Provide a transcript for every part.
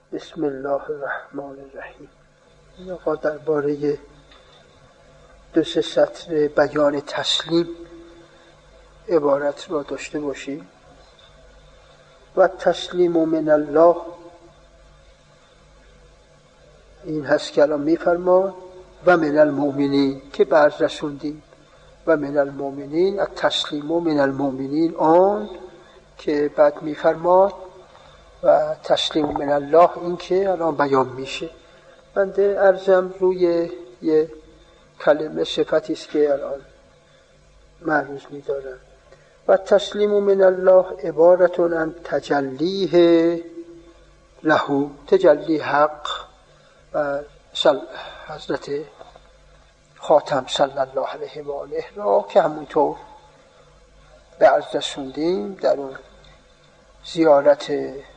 بسم الله الرحمن الرحیم. این آقا درباره 2-3 سطر بیان تسلیم عبارت را داشته باشیم. و تسلیم من الله، این هست که الان میفرما و من المؤمنین که بعد رسوندیم و من المؤمنین التسلیم من المؤمنین آن که بعد میفرماد و تسلیم من الله این که الان بیان میشه. بنده عرضم روی یه کلمه صفتی است که الان معروض می‌دارم. و تسلیم من الله عبارتون عن تجلیه له، تجلی حق و حضرت خاتم صلی الله علیه و آله را که همونطور به عرض رسوندیم در اون زیارت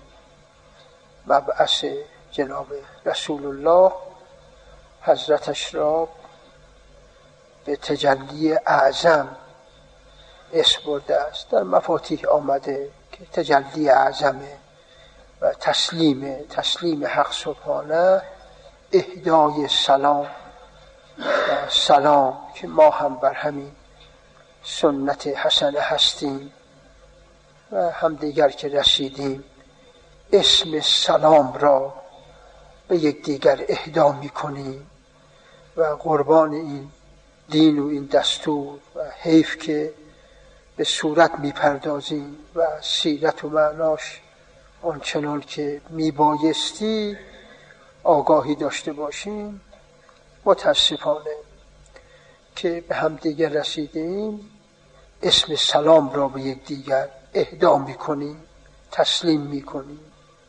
مبعث جناب رسول الله حضرتش را به تجلی اعظم اسم برده است. در مفاتیح آمده که تجلی اعظمه و تسلیم حق سبحانه، اهدای سلام و سلام که ما هم بر همین سنت حسنه هستیم و همدیگر که رسیدیم اسم سلام را به یکدیگر اهدا می‌کنیم و قربان این دین و این دستور و حیف که به صورت می‌پردازیم و سیرت و معناش آنچنان که میبایستی آگاهی داشته باشیم. متاسفانه که به همدیگر رسیدیم اسم سلام را به یکدیگر اهدا می‌کنیم، تسلیم می‌کنیم.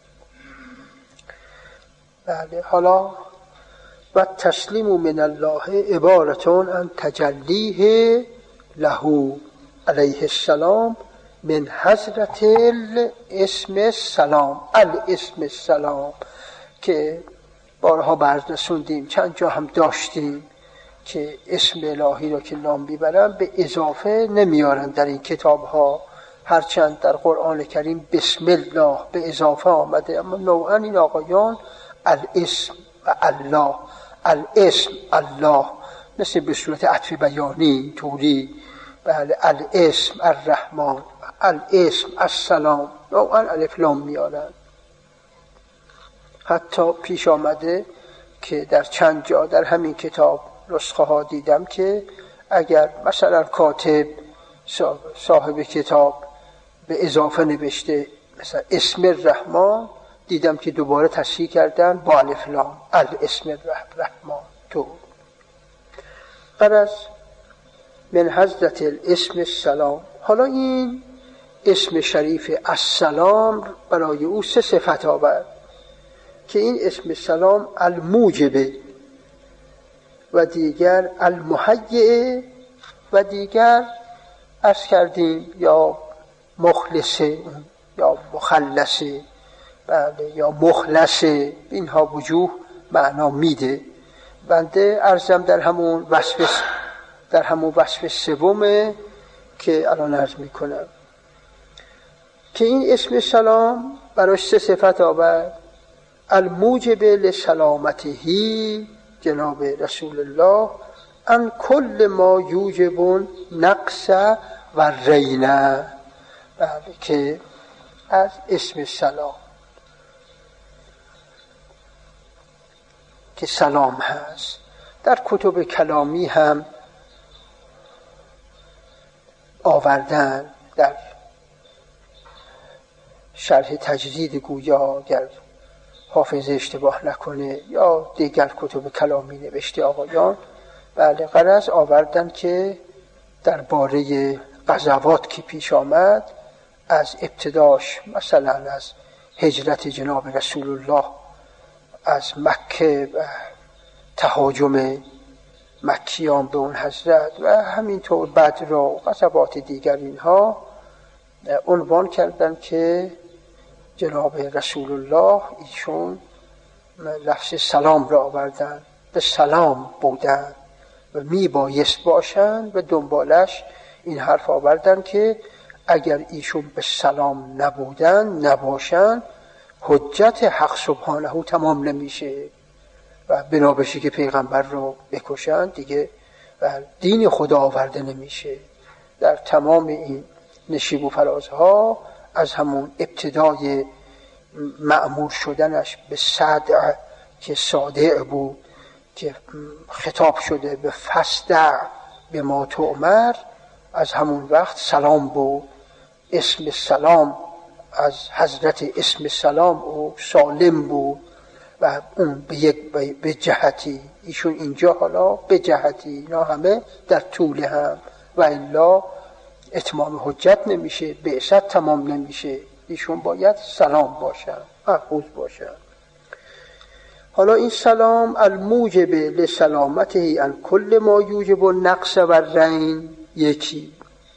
بله، حالا و تسلیم من الله عبارتون عن تجلیه له علیه السلام من حضرت الاسم السلام، الاسم السلام که بارها برز رسوندیم، چند جا هم داشتیم که اسم الهی را که نام بیبرن به اضافه نمیارن در این کتاب ها، هرچند در قرآن کریم بسم الله به اضافه آمده، اما نوعا این آقایان الاسم و الله، الاسم الله مثل به صورت عطف بیانی طوری، بله، الاسم الرحمن، الاسم السلام، نوعا الف لام میارن. حتی پیش آمده که در چند جا در همین کتاب نسخه ها دیدم که اگر مثلا کاتب صاحب کتاب به اضافه نوشته مثلا اسم الرحمن، دیدم که دوباره تصحیح کردن با الف لام، الاسم الرحمن. تو غرض من حضرت الاسم السلام. حالا این اسم شریف السلام برای او 3 صفت آورد که این اسم السلام الموجبه و دیگر المحیعه و دیگر عرض کردیم یا مخلصه یا مخلصه، بله، یا مخلصه. اینها وجوه معنا میده. بنده عرضم در همون وصف سومه که الان عرض میکنم که این اسم سلام براش 3 صفت آورد. الموجب لسلامته جناب رسول الله ان کل ما یوجب نقص و رینه، بله، که از اسم سلام که سلام هست در کتب کلامی هم آوردن. در شرح تجدید گویا اگر حافظ اشتباه نکنه یا دیگر کتب کلامی نوشته آقایان، بله، غرض آوردن که درباره غزوات که پیش آمد از ابتداش، مثلا از هجرت جناب رسول الله از مکه و تهاجم مکیان به اون حضرت و همینطور بدر و غزوات دیگر، اینها عنوان کردن که جناب رسول الله ایشون لفظ سلام را آوردن، به سلام بودن و میبایست باشن و دنبالش این حرف آوردن که اگر ایشون به سلام نبودن نباشن حجت حق سبحانه تمام نمیشه و بنا بشه که پیغمبر رو بکشن دیگه و دین خدا آورده نمیشه. در تمام این نشیب و فرازها از همون ابتدای مأمور شدنش به صدع که صادع بود که خطاب شده به فصدع به ما تؤمر، از همون وقت سلام بود. اسم سلام از حضرت اسم سلام او سالم بود و اون به جهتی ایشون اینجا حالا به جهتی، اینا همه در طول هم و الا اتمام حجت نمیشه، بعثت تمام نمیشه. ایشون باید سلام باشن، محفوظ باشن. حالا این سلام الموجب لسلامته عن کل ما یوجب النقص و الرین، یکی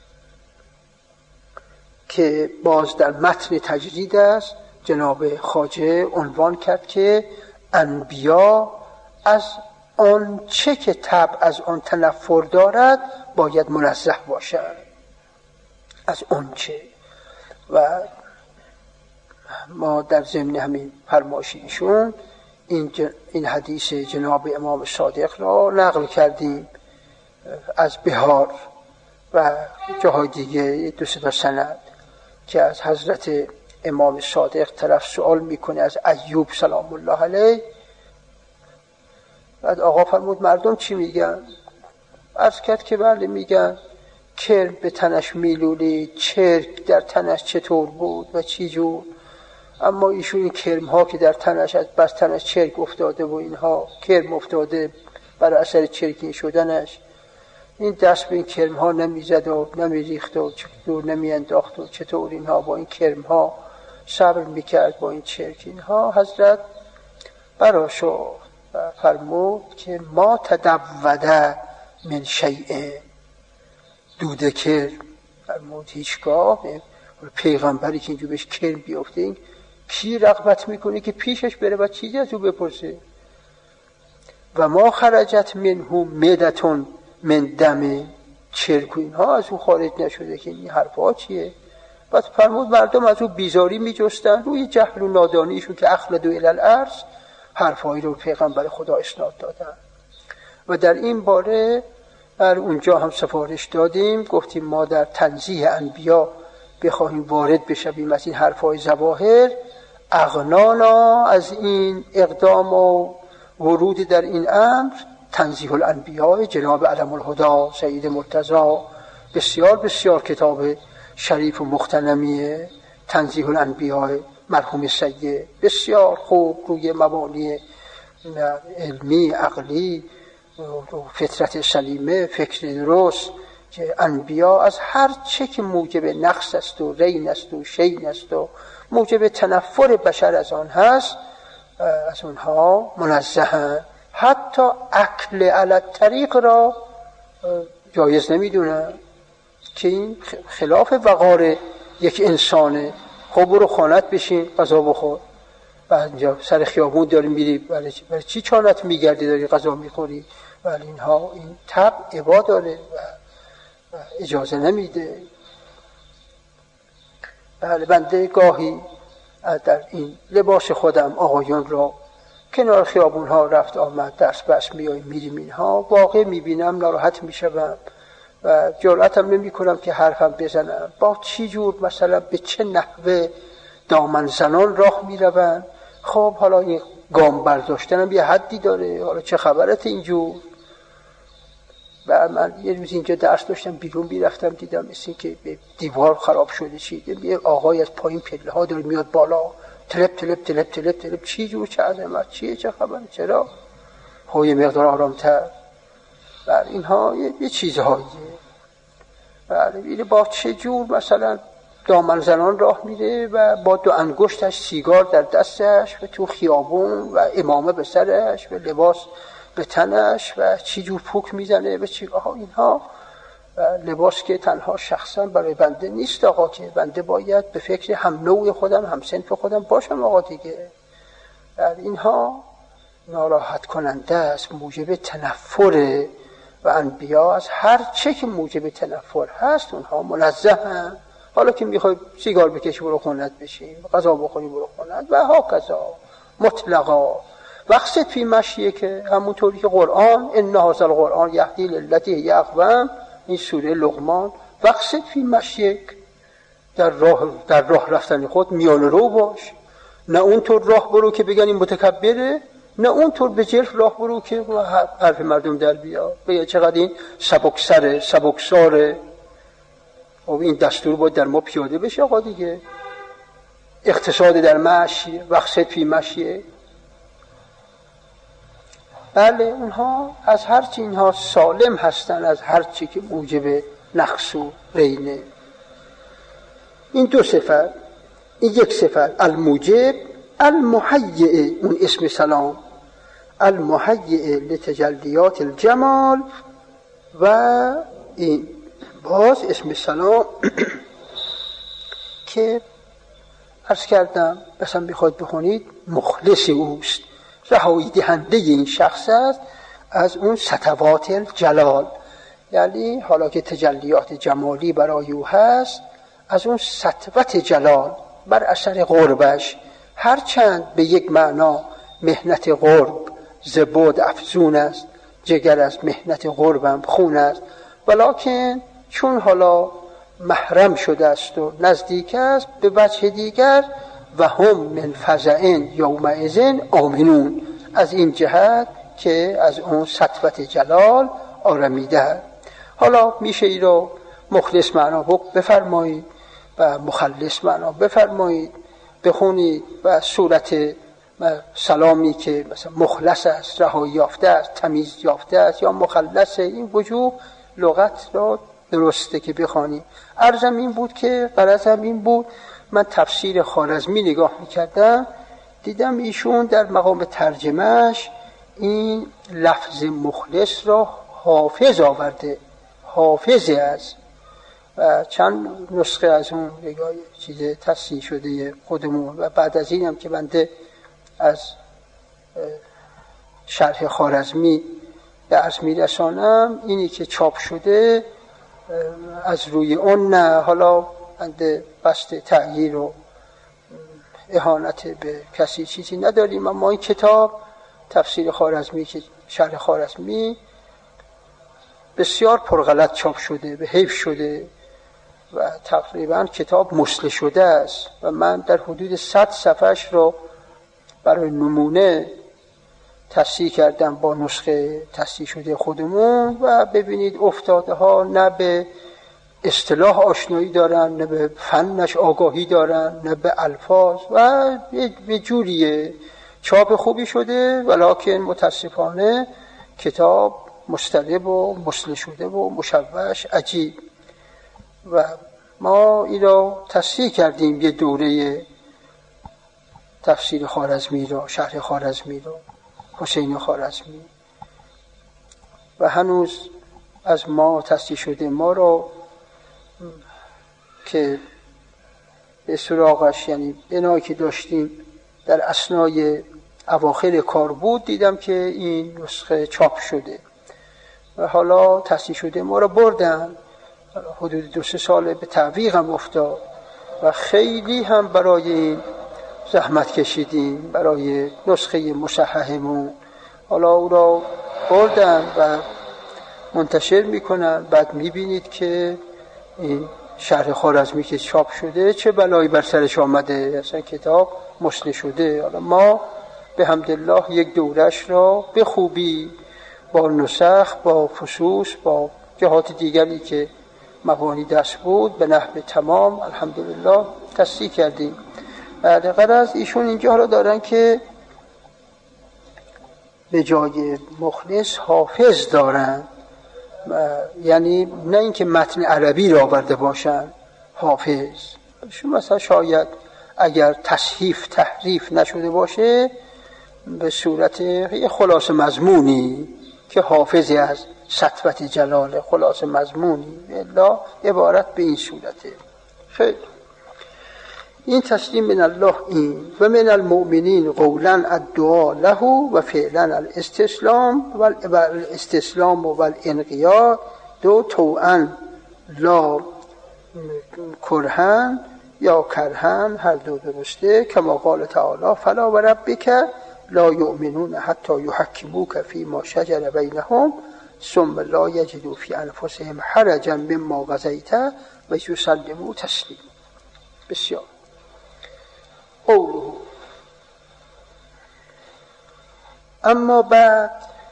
که باز در متن تجرید است جناب خواجه عنوان کرد که انبیا از آن چه که طبع از آن تنفر دارد باید منزه باشد، از آن چه. و ما در ضمن همین فرمایش ایشون این حدیث جناب امام صادق را نقل کردیم از بهار و جاهای دیگه دو سه تا سند که از حضرت امام صادق طرف سوال میکنه از ایوب سلام الله علیه. بعد آقا فرمود مردم چی میگن؟ عرض کرد که بله میگن کرم به تنش میلولی، چرک در تنش چطور بود و چی جور. اما ایشون این کرم ها که در تنش از بس تنش چرک افتاده و اینها کرم افتاده برای اثر چرکی شدنش، این دست به این کرم ها نمیزد و نمیریخت و چطور نمیانداخت و چطور اینها با این کرم ها صبر میکرد با این چرک. اینها حضرت براشو فرمود که ما تدوده من شیء، دوده کرم فرمود هیچگاه پیغمبری که اینجور بهش کرم بیافته این کی رغبت میکنه که پیشش بره و چیزی از او بپرسه. و ما خرجت منه معدتون من دم، چرک و اینها از او خارج نشده که این حرفا چیه. بعد فرمود مردم از او بیزاری میجستن روی جهل و نادانیشون که اخلدوا الی الارض حرفایی رو پیغمبر خدا اسناد دادن. و در این باره در اونجا هم سفارش دادیم، گفتیم ما در تنزیه انبیا بخواهیم وارد بشویم از این حرفای ظواهر، اغنانا از این اقدام و ورود در این امر تنزیه الانبیاء جناب علم الهدا سید مرتضی، بسیار بسیار کتاب شریف و مغتنمیه تنزیه الانبیاء مرحوم سید، بسیار خوب روی مبانی علمی عقلی فطرت سلیمه فکر درست که انبیا از هر چه که موجب نقص است و رین است و شین است و موجب تنفر بشر از آن هست از اونها منزهن. حتی اکل علی الطریق را جایز نمیدونن که این خلاف وقار یک انسانه. خب برو خانت بشین غذا بخور، بعد اینجا سر خیابون داری میری برای چی چانت میگردی داری غذا میخوری؟ ولی اینها این طبع عبا داره و اجازه نمیده. بله بنده گاهی در این لباس خودم آقایون را کنار خیابون ها رفت آمد درس بس میریم اینها واقع میبینم ناراحت میشم و جرأتم نمی کنم که حرفم بزنم. با چی جور مثلا به چه نحوه دامن زنان راه میروند. خب حالا این گام برداشتنم یه حدی داره، حالا چه خبرت اینجور. و من یه روز اینجا درس داشتم بیرون بیرفتم دیدم مثل این که دیوار خراب شده چیده، یه آقای از پایین پله ها داره میاد بالا تلپ تلپ تلپ تلپ تلپ، چی جور چه عظمت چیه چه خبره چرا؟ خب یه مقدار آرامتر. بله اینها یه چیزهاییه. بله اینه با چه جور مثلا دامن زنان راه میره و با دو انگشتش سیگار در دستش و تو خیابون و امامه به سرش و لباس به تنش و چی جور پوک میزنه و چی. آها اینها لباس که تنها شخصا برای بنده نیست آقا، که بنده باید به فکر هم نوع خودم هم صنف خودم باشم آقا دیگه. اینها ناراحت کننده است، موجب تنفره و انبیا از هر چه که موجب تنفر هست اونها منزهن حالا که میخوای سیگار بکشی برو خونت بشی، غذا بخوری برو خونت و هاکذا مطلقا. وقصد فی مشیک، که همونطوری که قرآن ان هذا القرآن یهدی للتی هی اقوم، این سوره لقمان، وقصد فی مشیک، در راه رفتن خود میانه رو باش، نه اونطور راه برو که بگن این متکبره، نه اونطور به جلف راه برو که حرف مردم در بیا، بگه چقدر این سبکسره سبکساره. و این دستور باید در ما پیاده بشه آقا دیگه. اقتصاد در مشی، وقصد فی مشی. بله اونها از هرچی اینها سالم هستن، از هرچی که موجب نقص و رینه. این دو صفت، این یک صفت الموجب المهیئ، اون اسم سلام، المهیئ لتجلیات الجمال، و این باز اسم سلام که عرض کردم مثلا میخواید بخونید مخلص اوست، رهایی دهنده این شخص است از اون سطوات الجلال، یعنی حالا که تجلیات جمالی برای او هست، از اون سطوت جلال بر اثر قربش، هرچند به یک معنا مهنت قرب زبود افزون است، جگر از مهنت قربم خون است، ولکن چون حالا محرم شده است و نزدیک است، به وجه دیگر و هم من فزعن یومئذ آمنون، از این جهت که از اون سطوت جلال آرمیده. حالا میشه ای رو مخلص معنا بفرمایید و مخلص معنا بفرمایید، بخونید و صورت سلامی که مثلا مخلص است، رهایی یافته است، تمیز یافته است، یا مخلص، این وجوه لغت را درسته که بخوانید. عرضم این بود که غرضم این بود، من تفسیر خوارزمی نگاه میکردم، دیدم ایشون در مقام ترجمهش این لفظ مخلص را حافظ آورده، حافظه است، و چند نسخه از اون چیز تصحیح شده خودمون، و بعد از اینم که بنده از شرح خوارزمی به عرض میرسانم، اینی که چاپ شده از روی اون نه. حالا بنده قصد تغییر و اهانت به کسی چیزی نداریم، اما این کتاب تفسیر خوارزمی که شرح خوارزمی بسیار پرغلط چاپ شده، به حیف شده و تقریبا کتاب مسله شده است، و من در حدود 100 صفحش رو برای نمونه تصحیح کردم با نسخه تصحیح شده خودمون، و ببینید افتاده ها نه به اصطلاح آشنایی دارن، نه به فنش آگاهی دارن، نه به الفاظ، و به جوریه چاپ خوبی شده، ولکن متاسفانه کتاب مضطرب و مسله شده و مشوش عجیب. و ما این را تصحیح کردیم، یه دوره تفسیر خوارزمی را، شرح خوارزمی را، حسین خوارزمی، و هنوز از ما تصحیح شده ما را که به سراغش، یعنی بنایی که داشتیم در اثنای اواخر کار بود، دیدم که این نسخه چاپ شده و حالا تصحیح شده ما را بردن، حدود 2-3 سال به تعویق هم افتاد و خیلی هم برای این زحمت کشیدیم، برای نسخه مصححمون. حالا او را بردن و منتشر میکنن، بعد میبینید که این شرح خوارزمی که چاپ شده چه بلایی بر سرش آمده، اصلا کتاب مسله شده. حالا ما به حمدالله یک دورش را به خوبی با نسخ، با فصوص، با جهات دیگری که مبانی دست بود به نحو تمام الحمدلله تصحیح کردیم. بعد غرض ایشون اینجا حالا دارن که به جای مخلص حافظ دارن، یعنی نه اینکه متن عربی را آورده باشن، حافظ. شما مثلا شاید اگر تصحیف تحریف نشده باشه به صورت یه خلاص مضمونی که حافظی از سطوت جلال، خلاص مضمونی، الا عبارت به این صورته. خیلی این تسلیم من الله این و من المؤمنین قولا الدعا له و فعلا الاستسلام و الاستسلام و الانقیاد دو توأن لا کرهن یا کرهن، هر دو درسته. کما قال تعالی فلا و ربک لا یؤمنون حتی یحکموک فیما شجر بینهم ثم لا یجدوا فی انفسهم حرجا مما قضیت و یسلموا تسلیما. بسیار. قوله اما بعد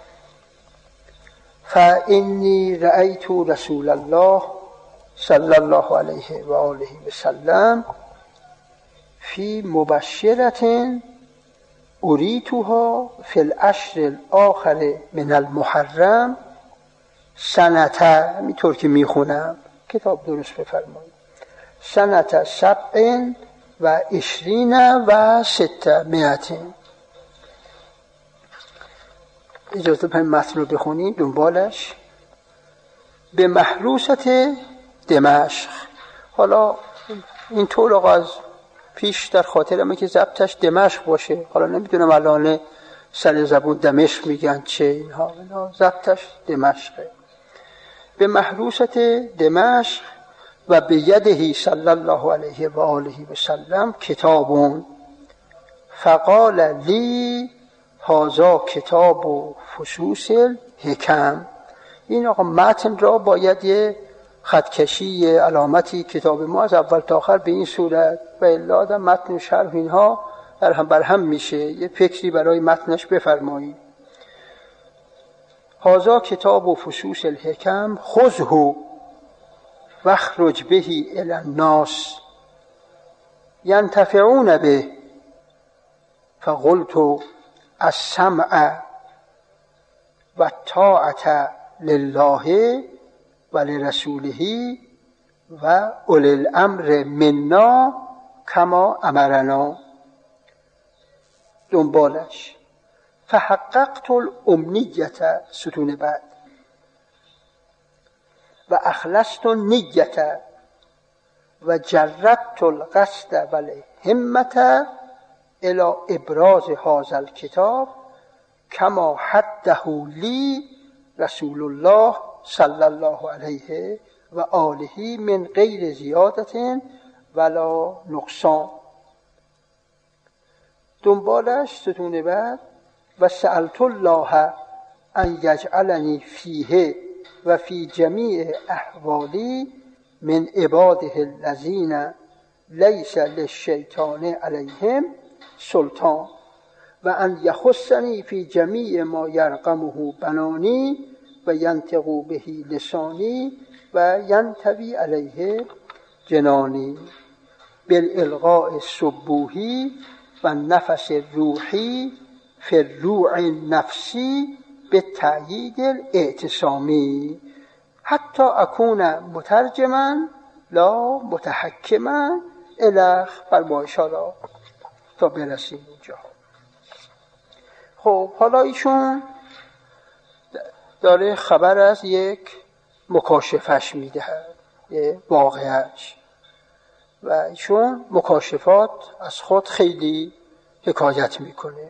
فإنی رأیت رسول الله صلی الله علیه و آله و سلم فی مبشرة اریتها فی العشر الاخر من المحرم سنته، همینطور که میخونم کتاب درست بفرمایید، سنته 27 و 600. اجازه بدید متن رو بخونیم دنبالش. به محروست دمشق. حالا این طور از پیش در خاطرمه که ضبطش دمشق باشه، حالا نمیدونم الان سر زبون دمشق میگن چه اینها، ضبطش دمشقه. به محروست دمشق و به یده صلی الله علیه و آله و سلم کتابون فقال لی هذا کتاب و فصوص الحکم. این آقا متن را باید یه خطکشی علامتی کتاب ما از اول تا آخر به این صورت و الا آدم متن و شرح اینها بر هم میشه، یه فکری برای متنش بفرمایید. هذا کتاب و فصوص الحکم خذه واخرج به الی الناس ینتفعون به فقلت السمع و الطاعة لله و لرسوله و اولی الامر منا کما امرنا. دنبالش فحققت الامنیت ستون بعد و اخلصت النیت و جردت القصد و الهمت الى ابراز هذا الکتاب کما حده لی رسول الله صلی الله علیه و آله من غیر زیادت ولا نقصان. دنبالش ستون بعد و سألت الله ان یجعلنی فیه و فی جمیع احوالی من عباده الذین لیس للشیطان علیهم سلطان و ان یخصنی فی جمیع ما یرقمه بنانی و ینطق به لسانی و ینطوی علیه جنانی بالالغاء السبوحی و نفس روحی فی الروع النفسی به تأیید الاعتصامی حتی اکون مترجما لا متحکما الخ. فرمایشا را تا برسیم اینجا. خب حالا ایشون داره خبر از یک مکاشفش میده، یه واقعش، و ایشون مکاشفات از خود خیلی حکایت میکنه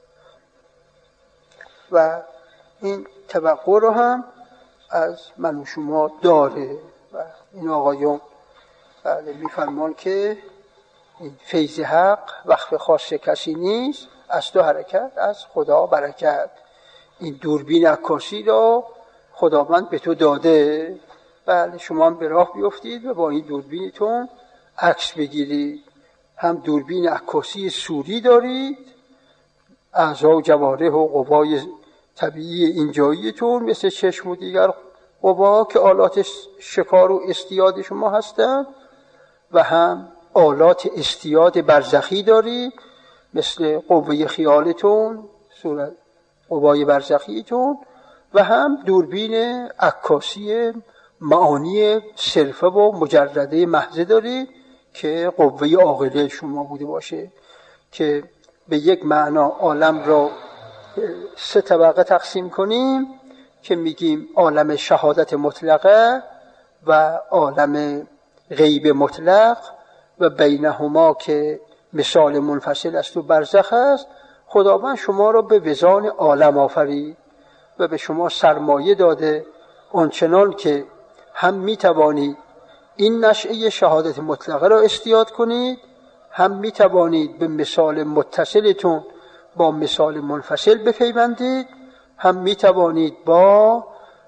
و این توقع رو هم از من و شما داره و این آقایون میفرمان که این فیض حق وقف خاص کسی نیست، از تو حرکت از خدا برکت. این دوربین عکاسی رو خداوند به تو داده، بله شما هم به راه بیفتید و با این دوربینتون عکس بگیرید. هم دوربین عکاسی سوری دارید، اعضا و جوارح و قوای طبیعی اینجاییتون مثل چشم و دیگر قوا که آلات شکار و استیاد شما هستن، و هم آلات استیاد برزخی دارید مثل قوه خیالتون، صورت قوای برزخیتون، و هم دوربین عکاسی معانی صرفه و مجرده محضه دارید که قوه عاقله شما بوده باشه، که به یک معنا عالم را 3 طبقه تقسیم کنیم که میگیم عالم شهادت مطلقه و عالم غیب مطلق و بینهما که مثال منفصل است و برزخ است. خداوند شما را به وزان عالم آفرید و به شما سرمایه داده، آنچنان که هم میتوانید این نشأه شهادت مطلقه را استیاد کنید، هم می توانید به مثال متصلتون با مثال منفصل بپیوندید، هم می توانید با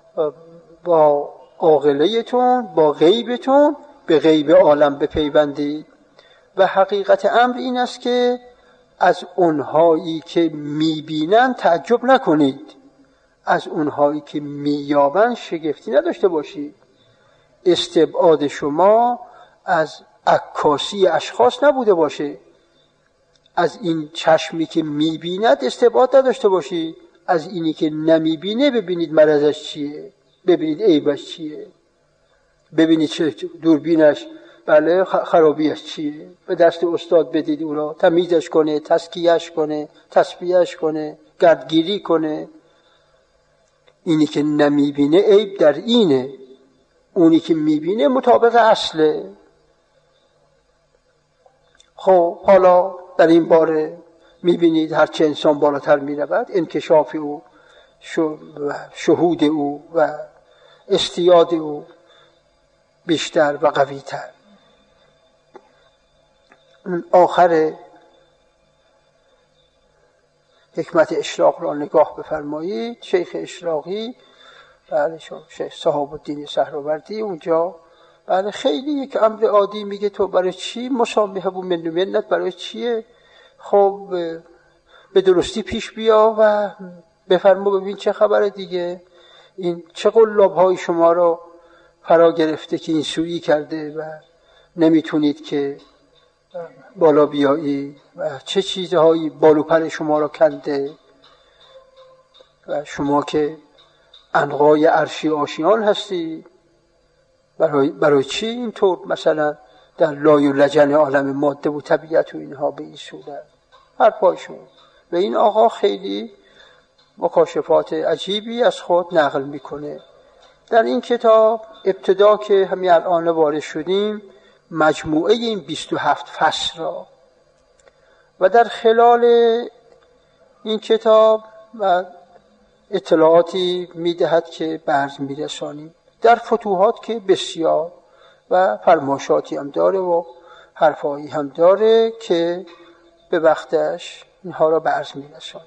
عاقله‌تون، با غیبتون به غیب عالم بپیوندید. و حقیقت امر این است که از اونهایی که میبینن تعجب نکنید، از اونهایی که مییابن شگفتی نداشته باشید. استبعاد شما از عکاسی اشخاص نبوده باشه، از این چشمی که میبیند استبعاد نداشته باشید، از اینی که نمیبینه ببینید مرضش چیه، ببینید عیبش چیه، ببینید چه دوربینش بله خرابیش چیه، به دست استاد بدید او را تمیزش کنه، تزکیه‌اش کنه، تصفیه‌اش کنه، گردگیری کنه. اینی که نمیبینه عیب در اینه، اونی که میبینه مطابق اصله. خب حالا در این باره میبینید هرچه انسان بالاتر میرود انکشاف او، شهود او و استیاد او بیشتر و قوی‌تر. آخر حکمت اشراق را نگاه بفرمایید. شیخ اشراقی بله شیخ صحاب الدین سهروردی اونجا بله خیلی یک امر عادی میگه تو برای چی مسامحه و من و منت برای چیه؟ خب به درستی پیش بیا و بفرما ببین چه خبره دیگه. این چه قلاب‌های شما رو فرا گرفته که این سویی کرده و نمیتونید که بالا بیایی و چه چیزهایی بالو پر شما رو کنده و شما که عنقای عرشی آشیان هستی برای چی اینطور مثلا در لای و لجن عالم ماده و طبیعت و اینها به این صورت حرفایشون. و این آقا خیلی مکاشفات عجیبی از خود نقل میکنه در این کتاب. ابتدا که همین الان وارد شدیم مجموعه این 27 فصل را و در خلال این کتاب و اطلاعاتی میدهد که برز میرسانیم در فتوحات که بسیار و فرماشاتی هم داره و حرفایی هم داره که به وقتش اینها را برز میرسانیم.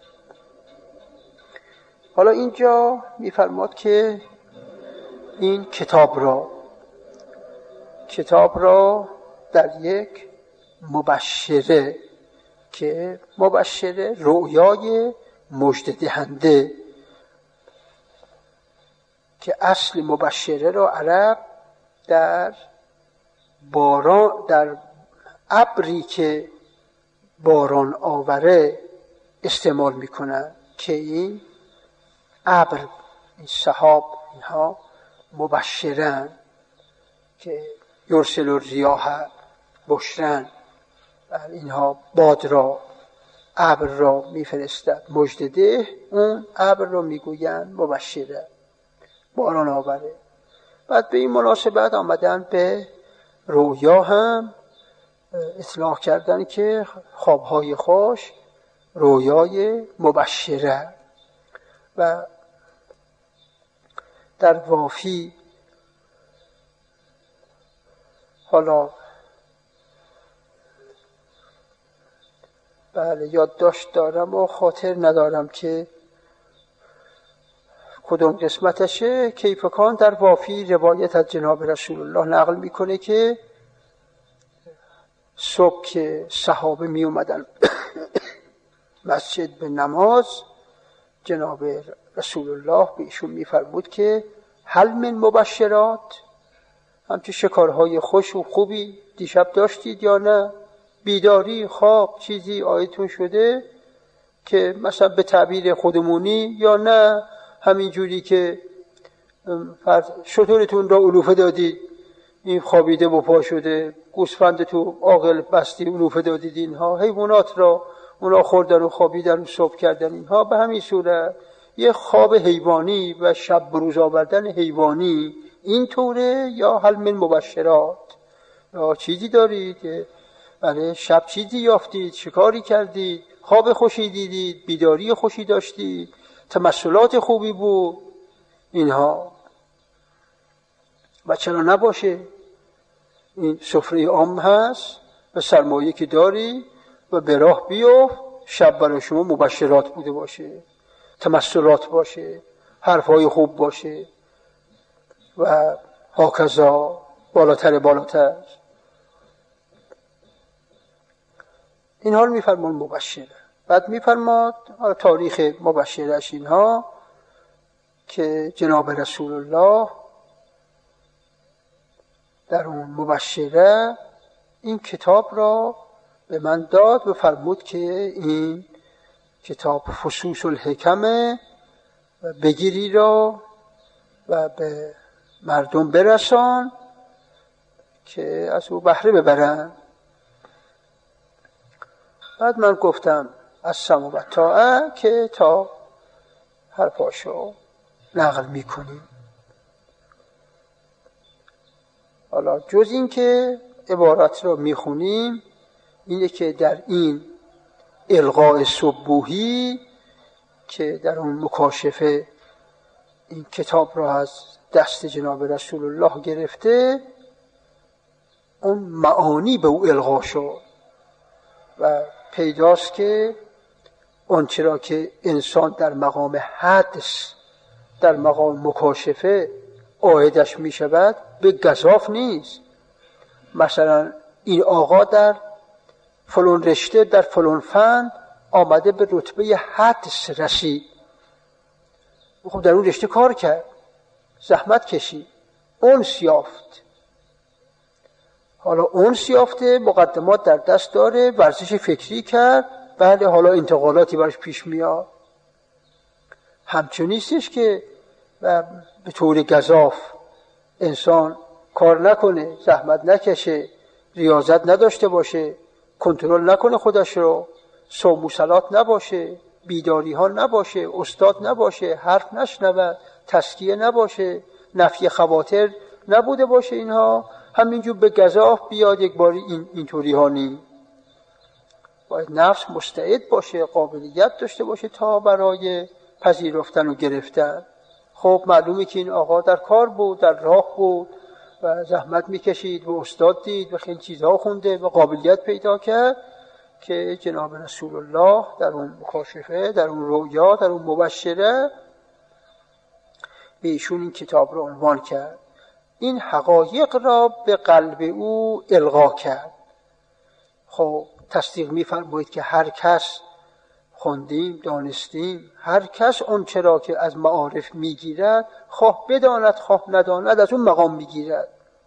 حالا اینجا میفرماد که این کتاب را در یک مبشره که مبشره رؤیای مژده دهنده که اصل مبشره را عرب در ابری که باران آوره استعمال میکنن که این ابر این سحاب اینها مبشرن که یرسل الریاح بشرن اینها باد را ابر را میفرستد مژده ده، اون ابر را میگوین مبشره باران آوره. بعد به این مناسبت آمدن به رویا هم اطلاق کردن که خوابهای خوش رویای مبشره. و در وافی حالا بله یادداشت دارم و خاطر ندارم که کدوم قسمتشه. کیفکان در وافی روایت از جناب رسول الله نقل میکنه که صبح که صحابه می اومدن مسجد به نماز، جناب رسول الله به ایشون میفرمود که هل من مبشرات، همچه شکارهای خوش و خوبی دیشب داشتید یا نه؟ بیداری، خواب، چیزی آیتون شده که مثلا به تعبیر خودمونی یا نه همین جوری که شترتون را علوفه دادید این خوابیده و پا شده، گوسفند تو عاقل بستی علوفه دادید، اینها حیوانات را اونا خوردن و خوابیدن و صبح کردن، اینها به همین صورت یه خواب حیوانی و شب بروز آوردن حیوانی این طوره یا هل من مبشرات، یا چیزی دارید بله شب چیزی یافتید، شکاری کردید، خواب خوشی دیدید، بیداری خوشی داشتید، تمثلات خوبی بود اینها. و چرا نباشه این سفره عام هست و سرمایه که داری و به راه بیفت، شب برای شما مبشرات بوده باشه، تمثلات باشه، حرفهای خوب باشه و هاکذا بالاتر. این حال میفرمان مبشره. بعد میفرماد تاریخ مبشرش اینها که جناب رسول الله در اون مبشره این کتاب را به من داد و فرمود که این کتاب فصوص الحکمه و بگیری را و به مردم برسان که از او بهره ببرن. بعد من گفتم از سمع و طاعه که تا حرفاشو نقل میکنیم. حالا جز این که عبارت را میخونیم، اینه که در این الغاء صبوحی که در اون مکاشفه این کتاب را از دست جناب رسول الله گرفته، اون معانی به او الغا شد و پیداست که اون چرا که انسان در مقام حدس، در مقام مکاشفه عایدش می شود، به گزاف نیست. مثلا این آقا در فلان رشته، در فلان فن آمده به رتبه حدس رسید، خب در اون رشته کار کرد، زحمت کشید، انس یافت. حالا انس یافته، مقدمات در دست داره، ورزش فکری کرد، بله حالا انتقالاتی براش پیش میاد. همچون نیستش که به طور گزاف انسان کار نکنه، زحمت نکشه، ریاضت نداشته باشه، کنترل نکنه خودش رو، صوم و صلات نباشه، بیداری ها نباشه، استاد نباشه، حرف نشنود، تزکیه نباشه، نفی خواطر نبوده باشه، اینها همینجور به گزاف بیاد یک باری اینطوری ها نی. باید نفس مستعد باشه، قابلیت داشته باشه تا برای پذیرفتن و گرفتن. خب معلومه که این آقا در کار بود، در راه بود و زحمت میکشید و استاد دید و خیلی چیزها خونده و قابلیت پیدا کرد که جناب رسول الله در اون مکاشفه، در اون رویا، در اون مبشره به ایشون این کتاب رو عنوان کرد. این حقایق را به قلب او القا کرد. خب تصدیق می‌فرمایید که هر کس خوندیم، دانستیم، هر کس اون چرا که از معارف میگیرد، خواه بداند خواه نداند، از اون مقام میگیرد.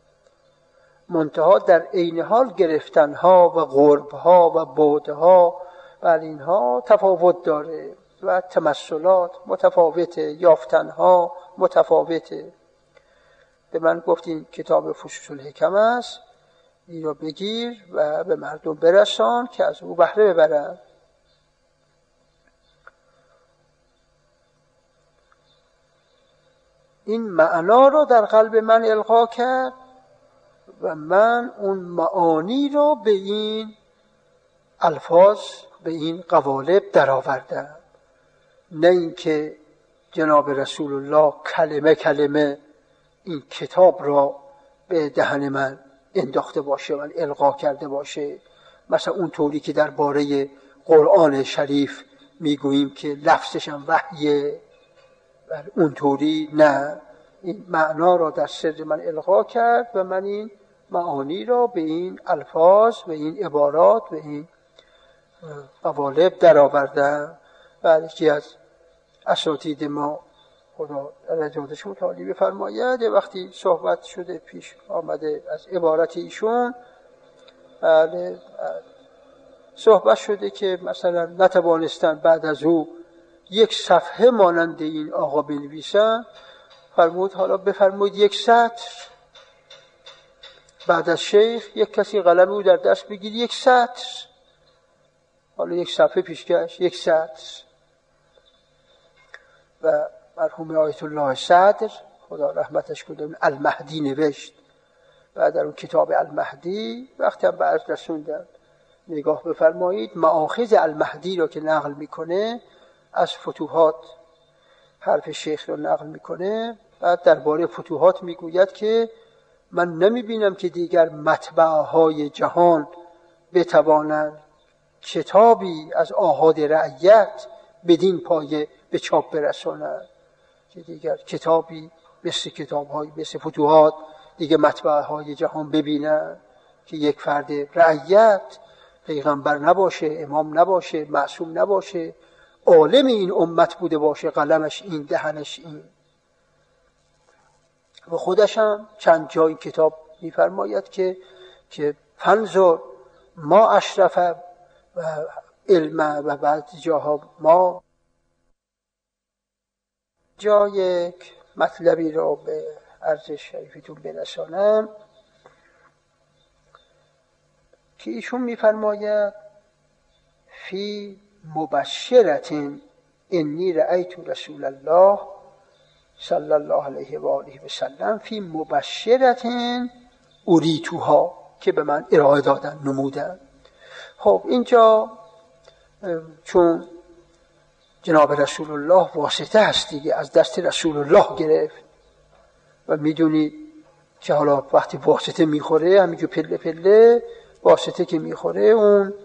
منتها در عین حال گرفتنها و قربها و بعدها و اینها تفاوت داره و تمثلات متفاوته، یافتنها متفاوته. به من گفتین کتاب فصوص الحکم است، این رو بگیر و به مردم برسان که از او بهره ببرن. این معنا رو در قلب من القا کرد و من اون معانی رو به این الفاظ، به این قوالب درآوردم. نه اینکه جناب رسول الله کلمه کلمه این کتاب را به دهن من انداخته باشه، من القا کرده باشه، مثلا اون طوری که درباره قرآن شریف میگوییم که لفظش هم وحیه، اون طوری نه. این معنا را در سر من القا کرد و من این معانی را به این الفاظ، به این عبارات، به این قوالب درآوردم. و یکی از اساتید ما، خدا رجادشون تعالی بفرماید، وقتی صحبت شده پیش آمده از عبارت ایشون، صحبت شده که مثلا نتوانستن بعد از او یک صفحه مانند این آقا بنویسن، فرمود حالا بفرمایید یک سطر بعد از شیخ یک کسی قلم او در دست بگیر، یک سطر، حالا یک صفحه پیشکش، یک سطر. و مرحوم آیت الله صدر خدا رحمتش کنه المهدی نوشت، بعد در اون کتاب المهدی وقتی هم بعد رسوندن نگاه بفرمایید، مآخذ المهدی رو که نقل میکنه از فتوحات، حرف شیخ رو نقل میکنه، بعد درباره فتوحات میگوید که من نمیبینم که دیگر مطبعهای جهان بتوانند کتابی از آحاد رعیت بدین پایه به چاپ برسانند که دیگر کتابی مثل کتاب‌های مثل فتوحات دیگه مطبعهای جهان ببینن که یک فرد رعیت پیغمبر نباشه، امام نباشه، معصوم نباشه، عالم این امت بوده باشه، قلمش این، دهنش این. و خودش هم چند جای کتاب می‌فرماید که فنظر ما اشرف و علم و بعد جاها ما جا یک مطلبی را به عرض شریفتون برسانم که ایشون می‌فرماید فی مبشرة انی رأیت رسول الله صلی الله علیه و آله و سلم فی مبشرة اریتوها که به من ارائه دادن، نمودن. خب اینجا چون جناب رسول الله واسطه هست دیگه، از دست رسول الله گرفت و میدونید که حالا وقتی واسطه میخوره همینجور پله پله واسطه که میخوره اون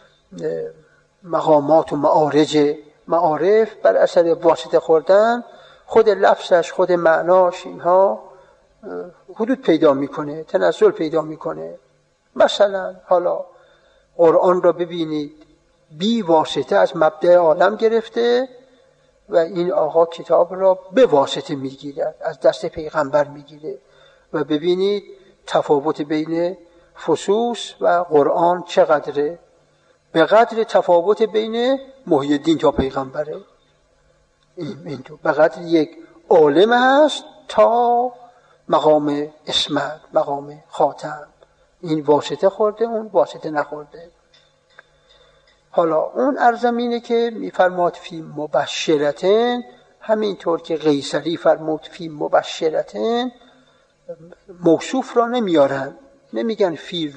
مقامات و معارف بر اثر واسطه خوردن خود لفظش، خود معناش اینها حدود پیدا میکنه، تنزل پیدا میکنه. مثلا حالا قرآن را ببینید، بی واسطه از مبدأ عالم گرفته و این آقا کتاب را به واسطه میگیرد، از دست پیغمبر میگیره و ببینید تفاوت بین فصوص و قرآن چقدره، به قدر تفاوت بین محی الدین تا پیغمبره، این تو به قدر یک عالم هست تا مقام اسمت، مقام خاتم. این واسطه خورده، اون واسطه نخورده. حالا اون ارزمینه که میفرماد فی مبشرتن، همینطور که قیصری فرمود فی مبشرتن، موصوف را نمیارن، نمیگن فی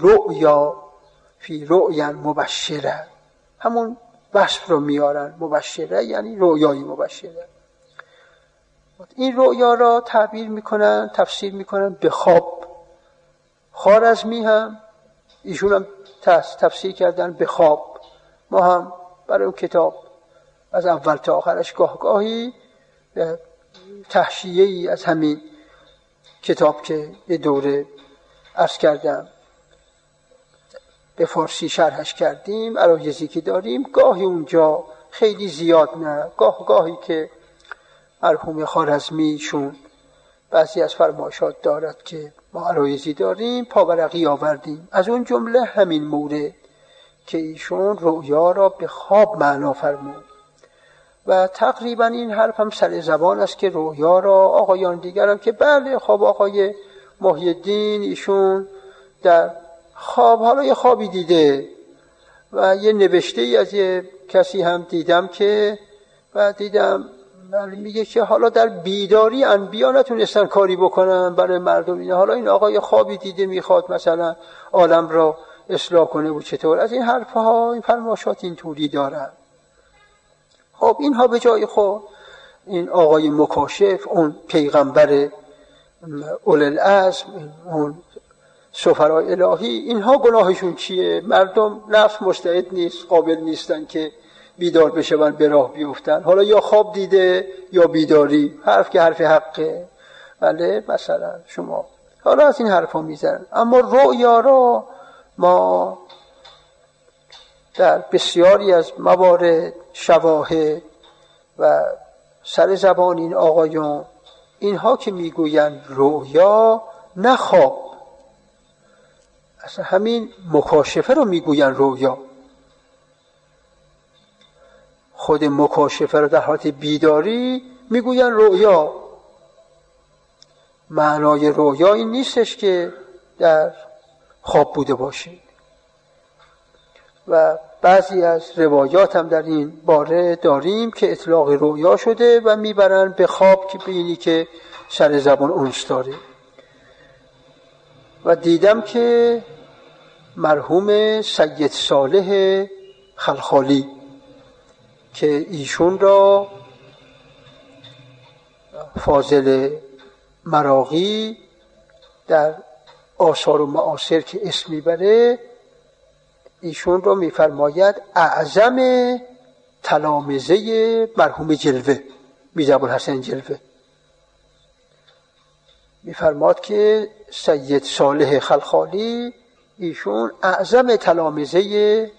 رؤیا مبشره، همون وصف رو میارن، مبشره یعنی رؤیای مبشره. این رؤیا را تعبیر میکنن، تفسیر میکنن به خواب. خوارزمی هم ایشون هم تفسیر کردن به خواب. ما هم برای اون کتاب از اول تا آخرش گاهی تحشیه‌ای از همین کتاب که یه دوره عرض کردم به فارسی شرحش کردیم، عرایضی که داریم، گاهی اونجا خیلی زیاد نه، گاهی که مرحوم خوارزمیشون بعضی از فرمایشات دارد که ما عرایضی داریم پاورقی آوردیم. از اون جمله همین مورد که ایشون رؤیا را به خواب معنا فرمود و تقریبا این حرف هم سر زبان است که رؤیا را آقایان دیگر هم که بله، خب آقای محی الدین ایشون در خواب حالا یه خوابی دیده و یه نوشته ای از یه کسی هم دیدم که و دیدم میگه که حالا در بیداری انبیا نتونستن کاری بکنن برای مردم اینه، حالا این آقای خوابی دیده میخواد مثلا عالم را اصلاح کنه و چطور. از این حرفها، این فرماشات این طوری دارن. خب اینها به جای خود، این آقای مکاشف، اون پیغمبر اولوالعزم، اون سفرای الهی، اینها گناهشون چیه؟ مردم نفس مستعد نیست، قابل نیستن که بیدار بشون، به راه بیفتن. حالا یا خواب دیده یا بیداری، حرف که حرف حقه. بله مثلا شما حالا از این حرفا میزنن. اما رؤیا را ما در بسیاری از موارد، شواهد و سر زبان این آقایان، اینها که میگوین رؤیا نه خواب، اصلا همین مکاشفه رو میگوین رؤیا. خود مکاشفه رو در حالت بیداری میگوین رؤیا. معنای رؤیا این نیستش که در خواب بوده باشه و بعضی از روایات هم در این باره داریم که اطلاق رؤیا شده و میبرن به خواب که بینی که سر زبان اونس داره. و دیدم که مرحوم سید صالح خلخالی که ایشون را فاضل مراغی در آثار و معاصر که اسم میبره ایشون رو میفرماید اعظم تلامذه مرحوم جلوه، میرزا ابوالحسن جلوه. میفرماد که سید صالح خلخالی ایشون اعظم تلامذه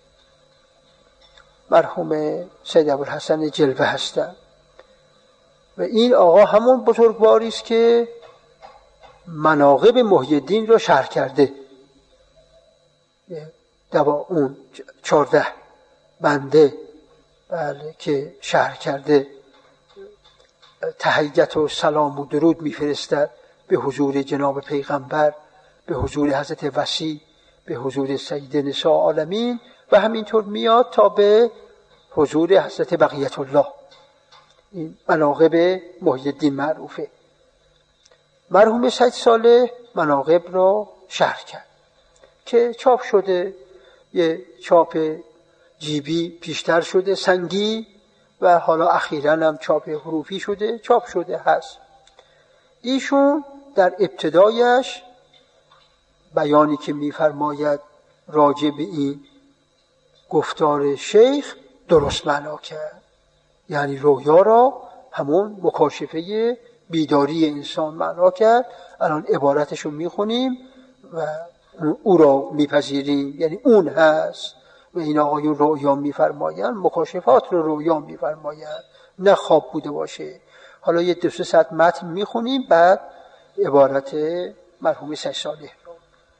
مرحوم سید ابوالحسن جلوه هستند و این آقا همون بزرگواری است که مناقب محی الدین رو شرح کرده. اون 14 بنده بله که شرح کرده تحیت و سلام و درود میفرستد به حضور جناب پیغمبر، به حضور حضرت وصی، به حضور سید نساء عالمین و همینطور میاد تا به حضور حضرت بقیت الله. این مناقب محی الدین معروفه. مرحوم سید صالح مناقب را شرح کرد که چاپ شده، یه چاپ جیبی پیشتر شده سنگی و حالا اخیراً هم چاپ حروفی شده، چاپ شده هست. ایشون در ابتدایش بیانی که میفرماید راجع به این گفتار شیخ درست معنا کرد، یعنی رویا را همون مکاشفه بیداری انسان معنا کرد. الان عبارتشو میخونیم و او را میپذیریم، یعنی اون هست و این آقایون رویا میفرمایند، مکاشفات رو رویا میفرمایند، نه خواب بوده باشه. حالا یه 2-3 ساعت متن میخونیم بعد عبارت مرحوم سید صالح رو.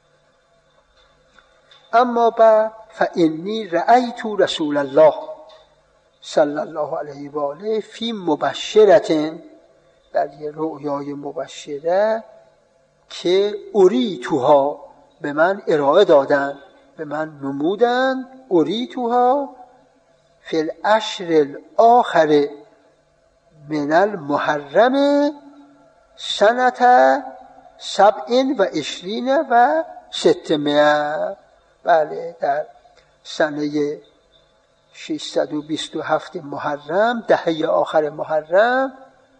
اما بعد فإنی رأیت رسول الله صلی الله علیه و آله فی مبشرة، در یه رؤیای مبشره که اریتوها، به من ارائه دادن، به من نمودن، اریتوها فی العشر الاخر من المحرم سنة 27 و 600. بله در سنه 627 محرم، دهه آخر محرم،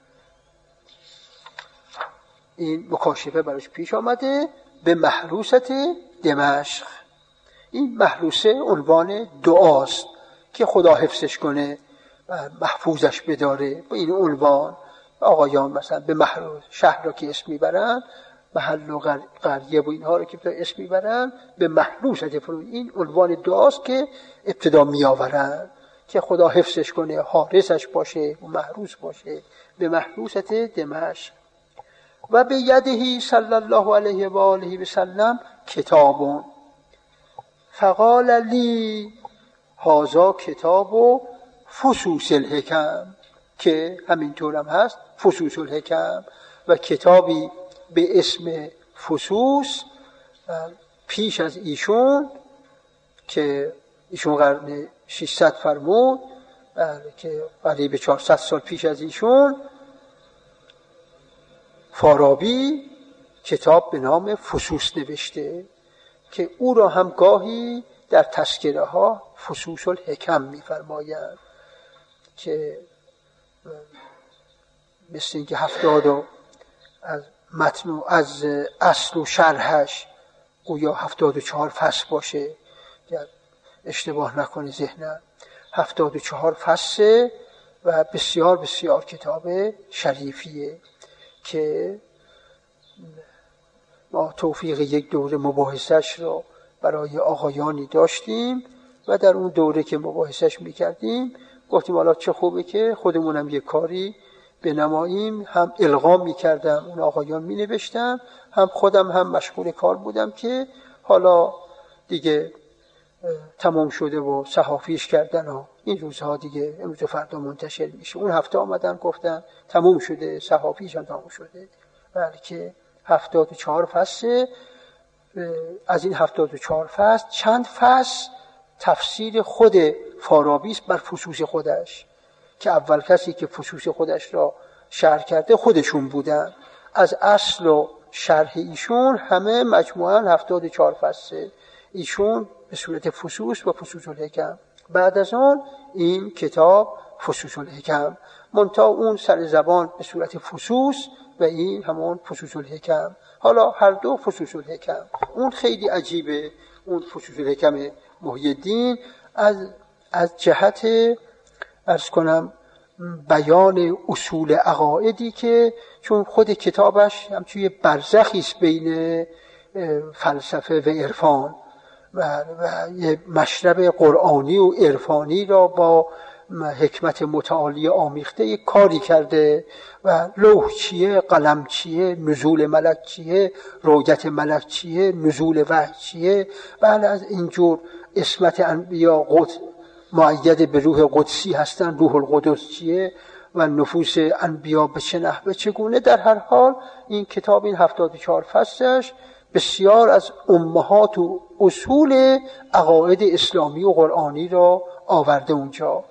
این مکاشفه براش پیش آمده به محروست دمشق. این محروسه عنوان دعاست که خدا حفظش کنه و محفوظش بداره. با این عنوان آقایان مثلا به محروس شهر را که اسم میبرن، محل و قریه و اینها رو که اسم میبرن، به محروست این عنوان دعاست که ابتدا میآورن که خدا حفظش کنه، حارسش باشه و محروس باشه. به محروست دمشق. و به یدهی صلی الله علیه و آله و سلم کتابون فقال لی هذا کتاب فصوص الحکم، که همینطور هم هست فصوص الحکم، و کتابی به اسم فصوص پیش از ایشون که ایشون قرن 600 فرمود، که قریب 400 سال پیش از ایشون فارابی کتاب به نام فصوص نوشته که او را هم گاهی در تذکره ها فصوص الحکم می‌فرمایند، که مثل اینکه 70 از متن و از اصل و شرحش گویا 74 فصل باشه، اگر اشتباه نکنه ذهنم 74 فصل و بسیار بسیار کتاب شریفیه که ما توفیق یک دوره مباحثش رو برای آقایانی داشتیم و در اون دوره که مباحثش میکردیم گفتیم حالا چه خوبه که خودمونم یک کاری بنماییم. هم القا میکردم، اون آقایان مینوشتم، هم خودم هم مشغول کار بودم که حالا دیگه تمام شده و صحافیش کردن و این روزها دیگه امروز و فردا منتشر میشه. اون هفته آمدن گفتن تمام شده، صحافیش هم تمام شده، بلکه 74 فصل. از این 74 فصل چند فصل تفسیر خود فارابی است بر فصوص خودش، که اول کسی که فصوص خودش را شرح کرده خودشون بودن. از اصل و شرح ایشون همه مجموعاً 74 فصل، ایشون به صورت فصوص و فصوص الحکم. بعد از آن این کتاب فصوص الحکم، منتها اون سر زبان به صورت فصوص و این همون فصوص الحکم. حالا هر دو فصوص الحکم، اون خیلی عجیبه، اون فصوص الحکم محی الدین از جهت عرض کنم بیان اصول عقایدی که چون خود کتابش همچون یه برزخی است بین فلسفه و عرفان و یه مشرب قرآنی و عرفانی را با حکمت متعالی آمیخته یک کاری کرده و لوح چیه، قلم چیه، نزول ملک چیه، رویت ملک چیه، نزول وحی چیه. بله از اینجور اسمت انبیا مؤید به روح قدسی هستن، روح القدس چیه و نفوس انبیا به چه نحوه چگونه. در هر حال این کتاب، این 74 فصلش بسیار از امهات و اصول عقاید اسلامی و قرآنی را آورده اونجا.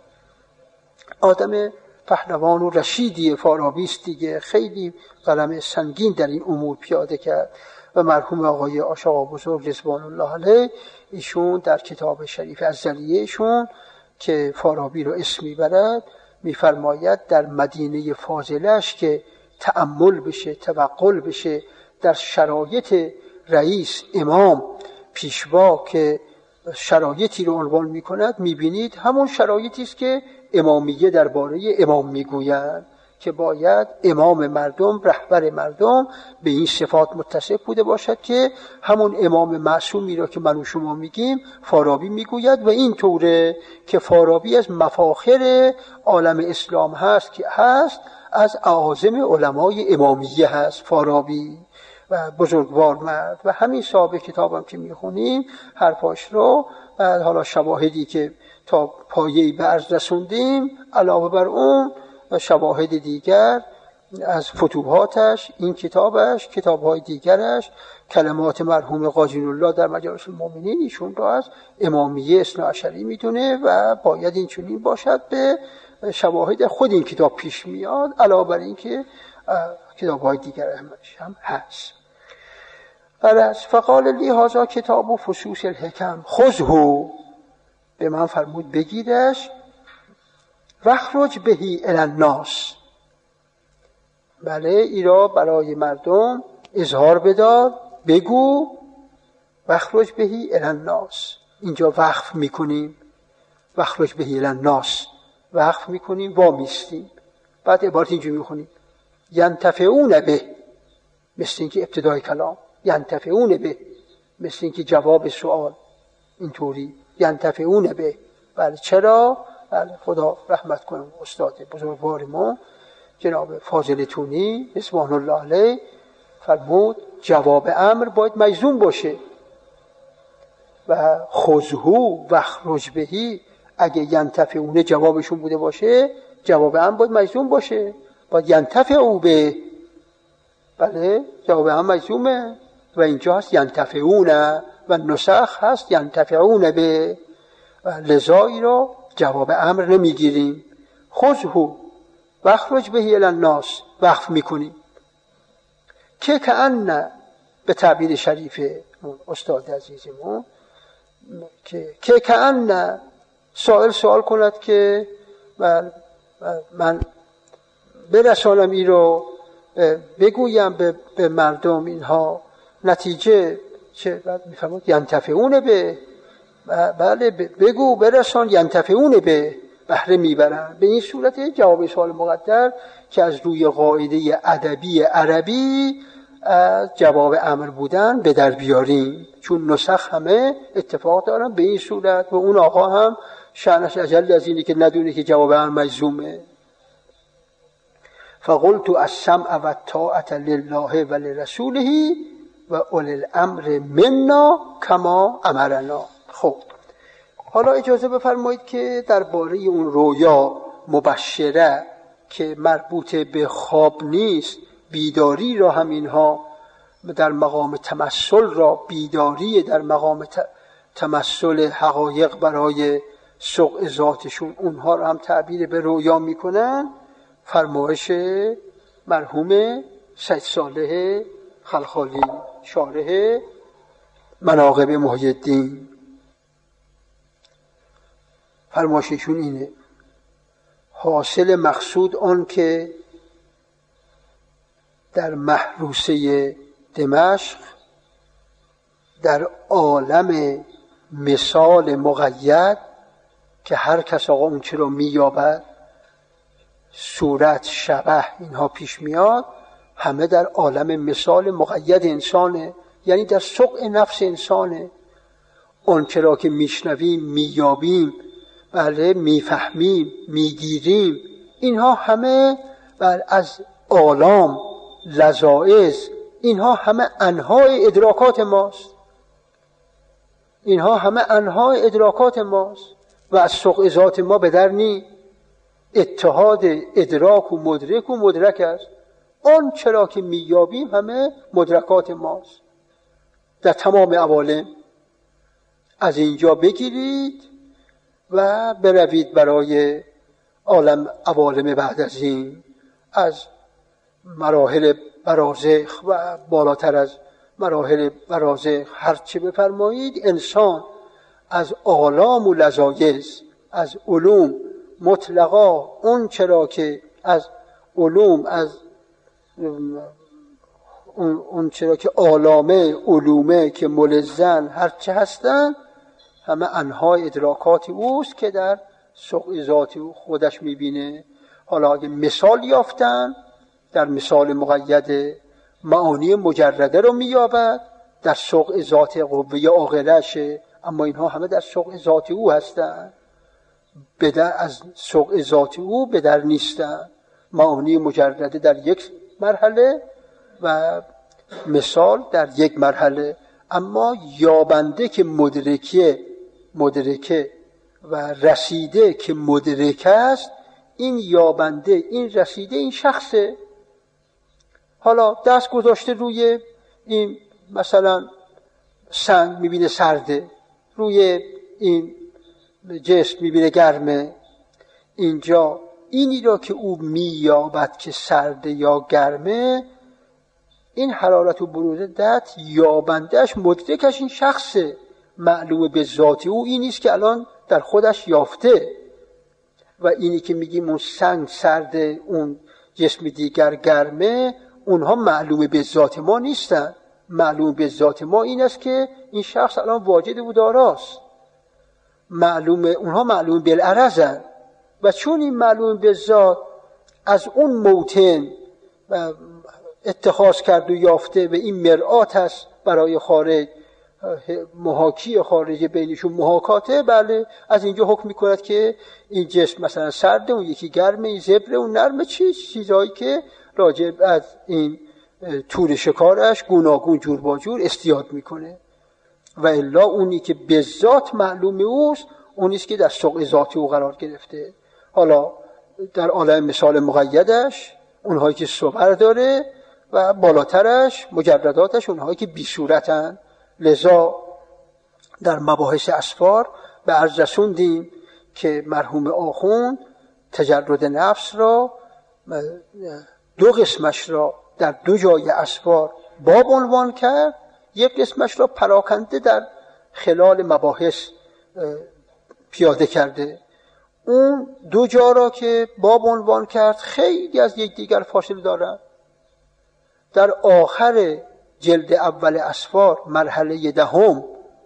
آدم پهلوان و رشیدی فارابی است دیگه، خیلی قلم سنگین در این امور پیاده کرد و مرحوم آقای آقا بزرگ رضوان الله علیه ایشون در کتاب شریف ازلیه‌شون که فارابی رو اسم میبرد میفرماید در مدینه فاضله‌اش که تأمل بشه، توقل بشه در شرایط رئیس، امام، پیشوا که شرایطی رو عنوان میکند، میبینید همون شرایطی است که امامیه درباره امام میگویند که باید امام مردم، رهبر مردم به این صفات متصف بوده باشد که همون امام معصومی را که من و شما میگیم فارابی میگوید و این طوره که فارابی از مفاخر عالم اسلام هست که هست از اعاظم علمای امامیه هست فارابی و بزرگوار مرد. و همین صاحب کتابم که میخونیم حرفاش رو و حالا شواهدی که تا پایه‌ای به عرض رسوندیم علاوه بر اون و شواهد دیگر از فتوحاتش، این کتابش، کتاب‌های دیگرش، کلمات مرحوم قاضی الله در مجالس المؤمنین ایشون را از امامیه اثناعشری میدونه و باید این چنین باشد. به شواهد خود این کتاب پیش میاد علاوه بر این که کتاب‌های دیگر هم هست. فقال لی هذا کتاب و فصوص الحکم خذه، به من فرمود بگیرش، واخرج بهی الی الناس، بله ایرا برای مردم اظهار بدار، بگو. واخرج بهی الی الناس، اینجا وقف میکنیم، واخرج بهی الی الناس وقف میکنیم، وامیستیم، بعد عبارت اینجوری میخونیم ینتفعون به، مثل اینکه ابتدای کلام، ینتفعون به مثل اینکه جواب سوال، اینطوری ینتفعون به. بله چرا؟ بله خدا رحمت کنه استاد بزرگوار ما جناب فاضل تونی رضوان الله علیه فرمود جواب امر باید مجزوم باشه و خذهو واخرج بهی، اگه ینتفعون جوابشون بوده باشه جواب امر باید مجزوم باشه، باید ینتفعو به. بله جواب امر مجزومه و اینجا هست ینتفعون و نسخ هست ینتفعون به و لذایی را جواب امر نمیگیریم. خذهو واخرج بهی الی الناس وقف میکنیم که کأن، به تعبیر شریف استاد عزیزمون، که کأن سائل سوال کند که من برسانم این رو، بگویم به مردم اینها، نتیجه چه؟ بعد میفرمود ینتفعون به، بله بگو برسان، ینتفعون به، بهره میبرن. به این صورت جواب سوال مقدر که از روی قاعده ادبی عربی جواب امر بودن به در بیاریم، چون نسخ همه اتفاق دارن به این صورت و اون آقا هم شأنش اجل از اینه که ندونه که جواب امر مجزومه. فقلت السمع و الطاعة لله و لرسوله و اولی الامر منا کما امرنا. خب حالا اجازه بفرمایید که درباره اون رویا مبشره که مربوط به خواب نیست، بیداری را هم اینها در مقام تمثل را، بیداری در مقام تمثل حقایق برای سوء ذاتشون، اونها را هم تعبیر به رویا میکنن. فرمایش مرحوم سید صالح خلخالی شارح مناقب محی الدین، فرمایششون اینه: حاصل مقصود آن که در محروسه دمشق در عالم مثال مقید که هر کس آقا اون چه رو مییابد، صورت، شبح اینها پیش میاد، همه در عالم مثال مقید انسانه، یعنی در سقع نفس انسانه. اون چه را که میشنویم، مییابیم، بله، میفهمیم، میگیریم، اینها همه از آلام، لذائذ، اینها همه انواع ادراکات ماست. اینها همه انواع ادراکات ماست و از سقع ذات ما به در نی. اتحاد ادراک و مدرک است. آن چرا که میابیم همه مدرکات ماست در تمام عوالم. از اینجا بگیرید و بروید برای عوالم بعد از این، از مراحل برازخ و بالاتر از مراحل برازخ، هر چه بفرمایید. انسان از آلام و لذایذ، از علوم مطلقا، اون چرا که از علوم، از اون چرا که آلامه، علومه که ملزن هر چه هستن، همه انواع ادراکات اوست که در سقع ذات او خودش میبینه. حالا اگه مثال یافتن، در مثال مقید معانی مجرده رو مییابد، در سقع ذات قوه عاقلشه، اما اینها همه در سقع ذات او هستن، از سقع ذات او به در نیستن. معانی مجرده در یک مرحله و مثال در یک مرحله. اما یابنده که مدرکه و رسیده که مدرک است، این یابنده، این رسیده، این شخصه. حالا دست گذاشته روی این مثلا سنگ، میبینه سرده، روی این جسم میبینه گرمه. اینجا اینی را که او مییابد که سرده یا گرمه، این حرارت و برودت یابندهش، مدرکش این شخصه، معلوم به ذاتی او این نیست که الان در خودش یافته. و اینی که میگیم اون سنگ سرده، اون جسم دیگر گرمه، اونها معلوم به ذات ما نیستن. معلوم به ذات ما این است که این شخص الان واجد و داراست. اونها معلوم بالعرضن. و چون این معلوم به ذات از اون موطن اتخاذ کرد و یافته و این مرآت هست برای خارج، محاکی خارج بینشون محاکاته، بله، از اینجا حکم میکند که این جسم مثلا سرده، اون یکی گرمه، این زبره، اون نرمه، چیزهایی که راجع از این طول شکارش گوناگون جور با جور استیاد میکنه. و الا اونی که به ذات معلوم اوست، اونیست که در سقع ذاتی او قرار گرفته. حالا در عالم مثال مقیدش اونهایی که صور داره و بالاترش مجرداتش اونهایی که بی صورتن. لذا در مباحث اسفار به عرض رسوندیم که مرحوم آخوند تجرد نفس را، دو قسمش را در دو جای اسفار باب عنوان کرد، یک قسمش را پراکنده در خلال مباحث پیاده کرده. اون دو جا را که باب عنوان کرد خیلی از یکدیگر فاصله دارند. در آخر جلد اول اسفار مرحله دهم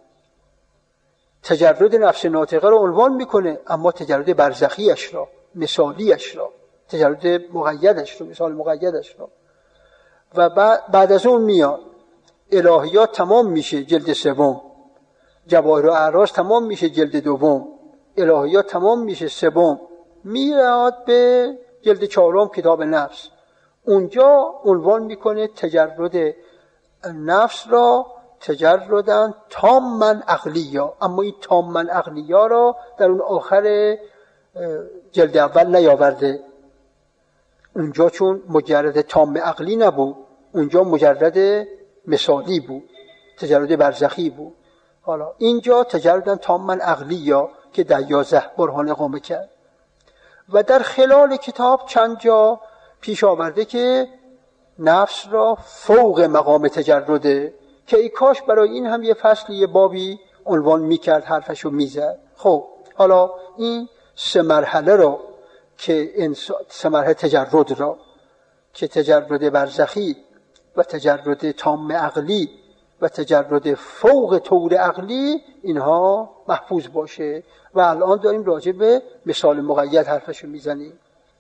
تجرد نفس ناطقه را عنوان میکنه، اما تجرد برزخیش را، مثالیش را، تجرد مقیدش را، مثال مقیدش را. و بعد از اون میاد الهیات تمام میشه جلد سوم، جواهر و اعراض تمام میشه جلد دوم، الهیات تمام میشه سوم، میاد به جلد چهارم کتاب نفس. اونجا عنوان میکنه تجرد نفس را تجردن تامن عقلیا، اما این تامن عقلیا را در اون آخر جلد اول نیاورده. اونجا چون مجرد تام عقلی نبود، اونجا مجرد مثالی بود، تجرد برزخی بود. حالا اینجا تجردن تامن عقلیا که در 11 برهان اقامه کرد. و در خلال کتاب چند جا پیش آورده که نفس را فوق مقام تجرده، که ای کاش برای این هم یه فصل، یه بابی عنوان میکرد، حرفشو میزد. خب حالا این سه مرحله را که سه مرحله تجرد را که تجرد برزخی و تجرد تام عقلی و تجرد فوق طور عقلی اینها محفوظ باشه. و الان داریم راجع به مثال مقید حرفشو میزنیم.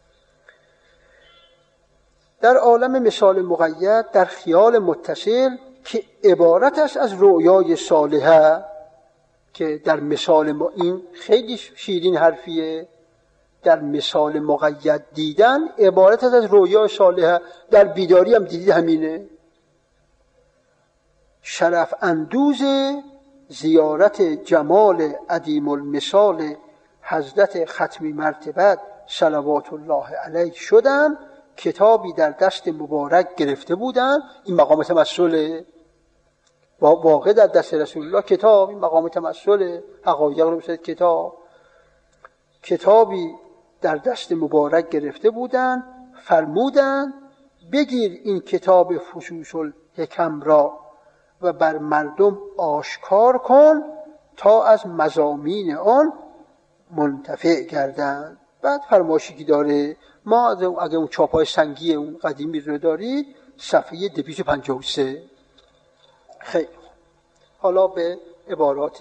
در عالم مثال مقید، در خیال متصل که عبارت است از رؤیای صالحه، که در مثال ما این خیلی شیرین حرفیه، در مثال مقید دیدن عبارت است از رؤیای صالحه، در بیداری هم دیدید همینه. شرف اندوز زیارت جمال عدیم المثال حضرت ختمی مرتبت صلوات الله علیه شدم. کتابی در دست مبارک گرفته بودم، این مقام تمثل واقع در دست رسول الله، کتاب این مقام تمثل حقایق رو بسید کتابی در دست مبارک گرفته بودن، فرمودن بگیر این کتاب فصوص الحکم را و بر مردم آشکار کن تا از مضامین آن منتفع گردند. بعد فرمایشی که داره، ما اگه اون چاپای سنگی اون قدیمی رو دارید، صفحه 253. خیلی حالا به عبارات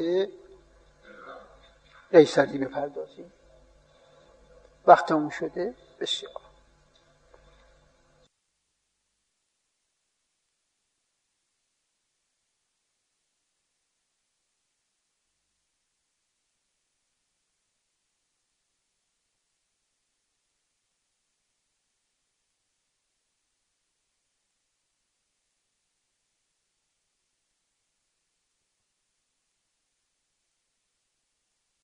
قیصری بپردازیم. وقتمون شده. بسیار